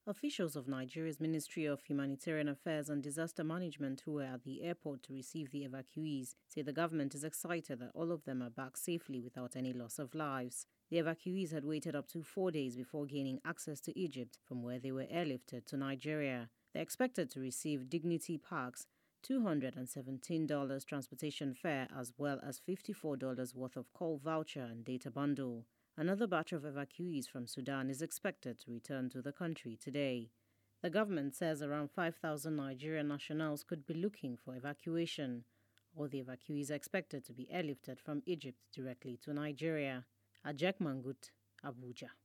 Officials of Nigeria's Ministry of Humanitarian Affairs and Disaster Management who were at the airport to receive the evacuees say the government is excited that all of them are back safely without any loss of lives. The evacuees had waited up to 4 days before gaining access to Egypt, from where they were airlifted to Nigeria. They're expected to receive Dignity Parks, $217 transportation fare, as well as $54 worth of call voucher and data bundle. Another batch of evacuees from Sudan is expected to return to the country today. The government says around 5,000 Nigerian nationals could be looking for evacuation. All the evacuees are expected to be airlifted from Egypt directly to Nigeria. Ajek Mangut, Abuja.